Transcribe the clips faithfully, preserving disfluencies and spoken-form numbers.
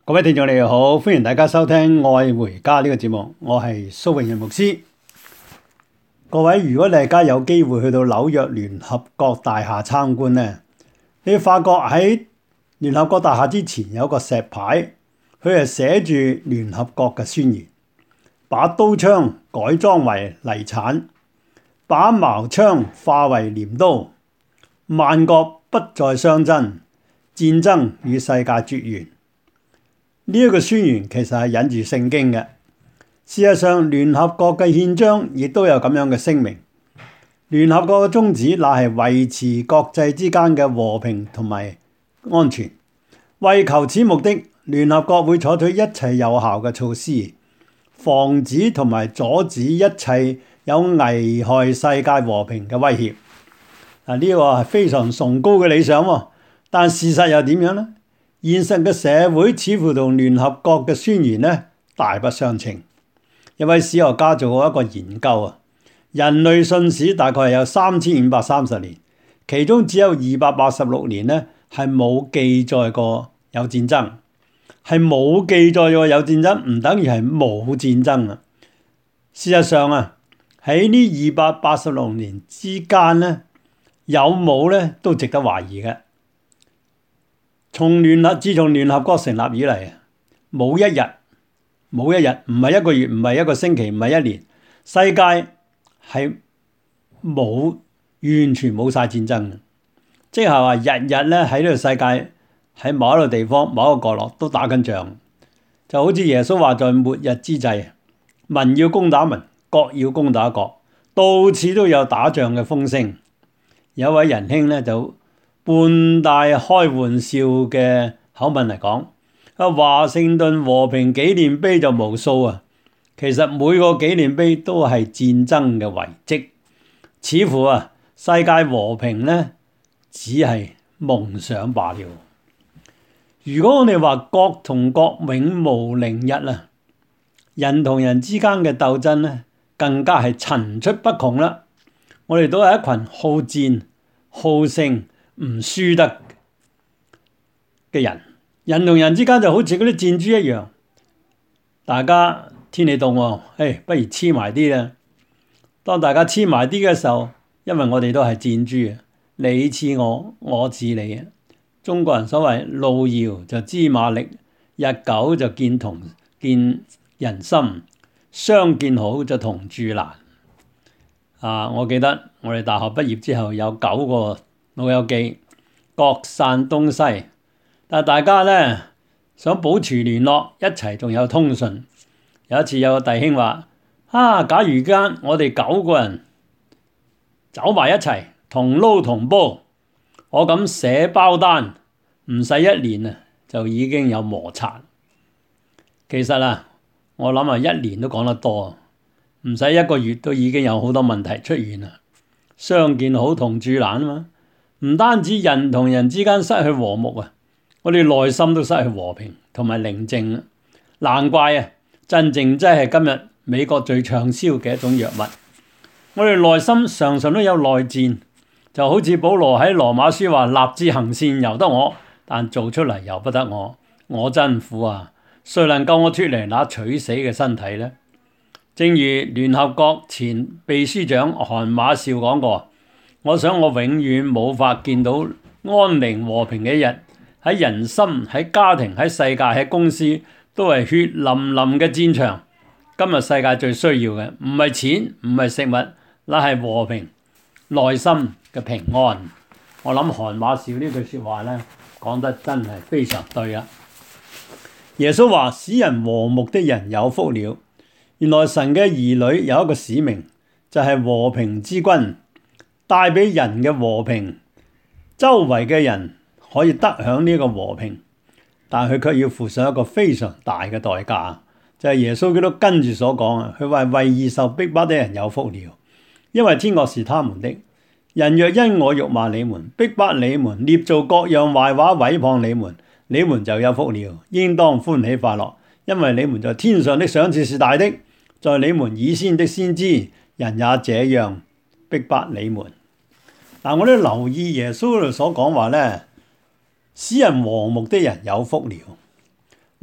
各位聽眾你好，歡迎大家收聽愛回家呢個節目，我係蘇永仁牧師。各位，如果你而家有機會去到紐約聯合國大廈參觀呢，你會發覺喺聯合國大廈之前有個石牌，佢係寫住聯合國嘅宣言，把刀槍改裝為犁鏟，把矛槍化為鐮刀，萬國不再相爭，戰爭與世界絕緣。呢一個宣言其實係引住聖經嘅。事實上，聯合國嘅憲章亦都有咁樣嘅聲明。聯合國嘅宗旨乃係維持國際之間嘅和平同埋安全。為求此目的，聯合國會採取一切有效嘅措施，防止同埋阻止一切有危害世界和平嘅威脅。啊，呢個係非常崇高嘅理想喎，但事實又點樣呢？現實嘅社會似乎同聯合國嘅宣言呢大不相稱。一位史學家做過一個研究啊，人類信史大概係有三千五百三十年，其中只有二百八十六年呢係冇記載過有戰爭，係冇記載過有戰爭，唔等於係冇戰爭啊。事實上啊，喺呢二百八十六年之間呢，有冇呢都值得懷疑嘅。從聯合自從聯合國成立以嚟，冇一日冇一日，唔係一個月，唔係一個星期，唔係一年，世界係冇完全冇晒戰爭嘅，即係話日日咧喺呢個世界喺某一個地方某一個角落都打緊仗，就好似耶穌話在末日之際，民要攻打民，國要攻打國，到處都有打仗嘅風聲。有一位仁兄咧就半帶開玩笑嘅口吻嚟講，啊，華盛頓和平紀念碑就無數啊，其實每個紀念碑都係戰爭嘅遺跡，似乎啊世界和平呢只係夢想罷了。如果我哋話國同國永無寧日啊，人同人之間嘅鬥爭呢更加係層出不窮啦。我哋都係一群好戰好勝唔輸得嘅人，人同人之間就好似嗰啲箭豬一樣，大家天氣凍喎，誒，不如黐埋啲啦。當大家黐埋啲嘅時候，因為我哋都係箭豬啊，你刺我，我刺你啊。中國人所謂路遙就知馬力，日久就見同見人心，相見好就同住難。啊，我記得我哋大學畢業之後有九個老友記，各散東西，但係大家咧想保持聯絡，一齊仲有通訊。有一次有個弟兄話：啊，假如間我哋九個人走埋一齊，同撈同煲，我咁寫包單，唔使一年啊，就已經有摩擦。其實啊，我諗啊，一年都講得多，唔使一個月都已經有好多問題出現啦。相見好同住難啊嘛。唔單止人同人之間失去和睦啊，我哋內心都失去和平同埋寧靜啊。難怪啊，鎮靜劑係今日美國最暢銷嘅一種藥物。我哋內心常常都有內戰，就好似保羅喺羅馬書話：立志行善由得我，但做出嚟由不得我。我真苦啊！誰能救我脫離那取死嘅身體呢？正如聯合國前秘書長韓馬紹講過。我想我永遠冇法見到安寧和平嘅一日，喺人心、喺家庭、喺世界、喺公司都係血淋淋嘅戰場。今日世界最需要嘅唔係錢，唔係食物，乃係和平、內心嘅平安。我諗韓馬紹呢句說話呢講得真係非常對啊！耶穌話：使人和睦的人有福了。原來神嘅兒女有一個使命，就係和平之君。帶俾人嘅和平，周圍嘅人可以得享呢個和平，但佢卻要付上一個非常大嘅代價，就係耶穌基督跟住所講啊，佢話為義受逼迫的人有福了，因為天國是他們的。人若因我辱罵你們、逼迫你們、捏造各樣壞話毀謗你們，你們就有福了，應當歡喜快樂，因為你們在天上的賞賜是大的。在你們以先的先知，人也這樣逼迫你們。但我都留意耶穌所講話咧，使人和睦的人有福了。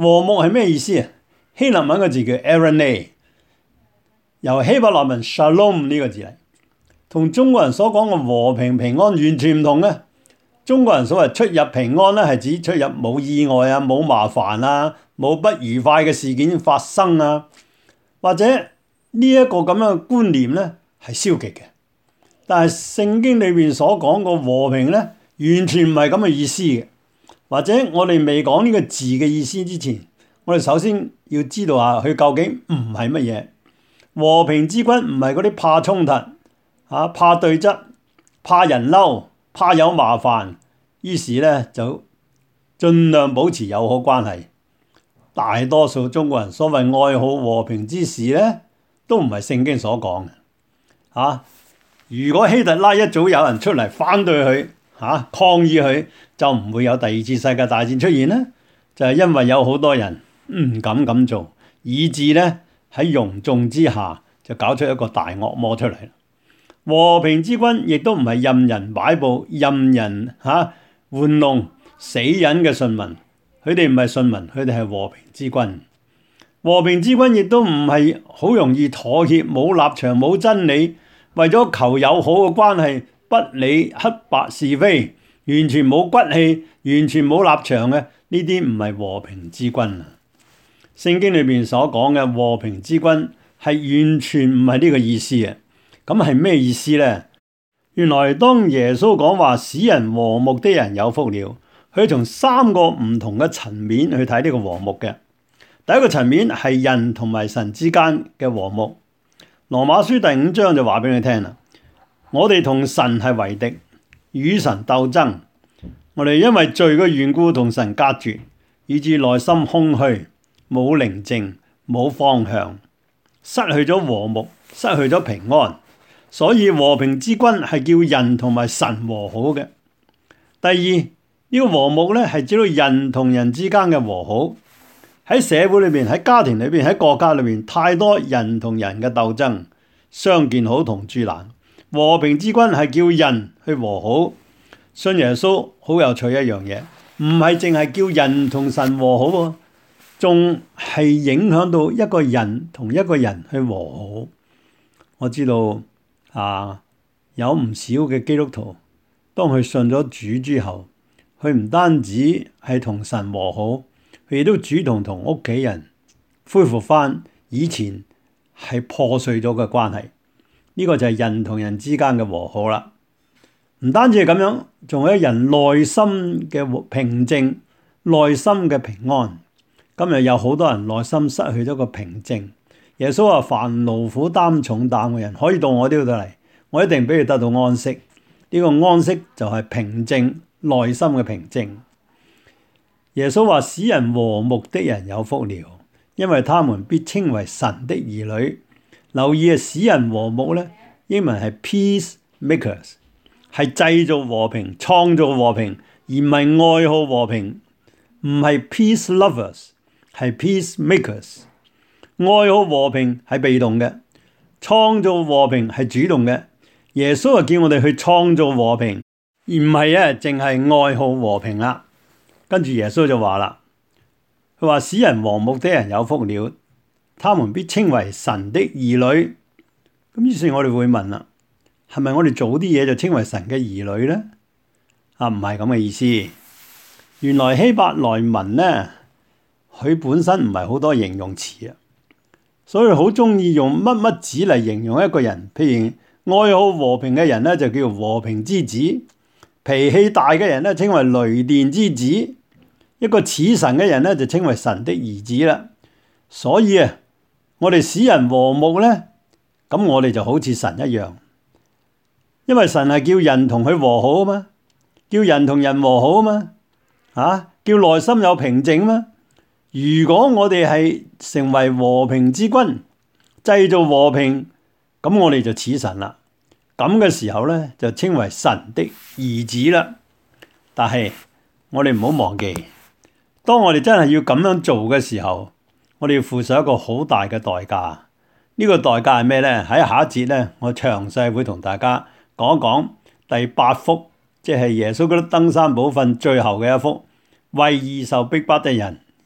和睦係咩意思啊？希臘文個字叫 eirene， 由希伯來文 shalom 呢個字嚟，同中國人所講嘅和平平安完全唔同嘅。中國人所謂出入平安咧，係指出入冇意外啊、冇麻煩啊、冇不愉快嘅事件發生啊，或者呢一個咁樣嘅觀念咧係消極嘅。但係聖經裏邊所講個和平咧，完全唔係咁嘅意思嘅。或者我哋未講呢個字嘅意思之前，我哋首先要知道下佢究竟唔係乜嘢。和平之君唔係嗰啲怕衝突、啊、怕對質、怕人嬲、怕有麻煩，於是咧就盡量保持友好關係。大多數中國人所謂愛好和平之事咧，都唔係聖經所講嘅。啊，如果希特拉一早有人出嚟反對佢、啊、抗議佢，就唔會有第二次世界大戰出現咧。就係因為有好多人唔敢咁做，以致咧喺庸眾之下就搞出一個大惡魔出嚟。和平之君亦都唔係任人擺布、任人嚇、啊、玩弄、死忍嘅順民。佢哋唔係順民，佢哋係和平之君。和平之君亦都唔係好容易妥協、冇立場、冇真理，為咗求友好嘅關係，不理黑白是非，完全冇骨氣、完全冇立場嘅，呢啲唔係和平之君啊！聖經裏邊所講嘅和平之君係完全唔係呢個意思啊！咁係咩意思呢？原來當耶穌講話使人和睦的人有福了，佢從三個唔同嘅層面去睇呢個和睦嘅。第一個層面係人同埋神之間嘅和睦。羅馬書第五章就話俾你聽啦，我哋同神係為敵，與神鬥爭。我哋因為罪嘅緣故同神隔絕，以致內心空虛，冇寧靜，冇方向，失去咗和睦，失去咗平安。所以和平之君係叫人同埋神和好嘅。第二，呢個和睦咧係指到人同人之間嘅和好。喺社會裏邊，喺家庭裏邊，喺國家裏邊，太多人同人嘅鬥爭，相見好同住難。和平之君係叫人去和好。信耶穌好有趣一樣嘢，唔係淨係叫人同神和好喎，仲係影響到一個人同一個人去和好。我知道啊，有唔少嘅基督徒，當佢信咗主之後，佢唔單止係同神和好，佢亦都主動同屋企人恢復翻以前係破碎咗嘅關係。呢個就係人同人之間嘅和好啦。唔單止係咁樣，仲有人內心嘅平靜、內心嘅平安。今日有好多人內心失去咗個平靜。耶穌話：凡勞苦擔重擔嘅人，可以到我呢度嚟，我一定俾佢得到安息。呢個安息就係平靜，內心嘅平靜。耶穌話：使人和睦的人有福了，因為他們必稱為神的兒女。留意啊，使人和睦咧，英文係 peacemakers， 係製造和平、創造和平，而唔係愛好和平。唔係 peace lovers， 係 peacemakers。愛好和平係被動嘅，創造和平係主動嘅。耶穌就叫我哋去創造和平，而唔係啊，淨係愛好和平啦。跟住耶穌就話啦，佢話使人和睦的人有福了，他們必稱為神的兒女。咁於是我哋會問啦，係咪我哋做啲嘢就稱為神嘅兒女呢？啊，唔係咁嘅意思。原來希伯來文呢，佢本身唔係好多形容詞啊，所以好中意用乜乜子嚟形容一個人。譬如愛好和平嘅人呢，就叫和平之子；脾氣大嘅人呢，稱為雷電之子；一個似神嘅人呢，就稱為神的兒子啦。所以啊，我哋使人和睦呢，咁我哋就好似神一樣，因為神係叫人同佢和好啊嘛，叫人同人和好啊嘛，啊，叫內心有平靜啊嘛。如果我哋係成為和平之君，製造和平，咁我哋就似神啦。咁嘅時候咧，就稱為神的兒子啦。但係我哋唔好忘記，當我哋真係要咁樣做嘅時候，我哋要付上一個好大嘅代價。呢個代價係咩咧？喺下一節咧，我詳細會同大家講一講第八福，即係耶穌基督登山寶訓最後嘅一福，為義受逼迫的人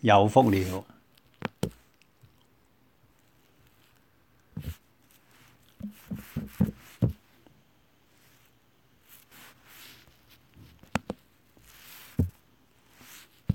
有福了。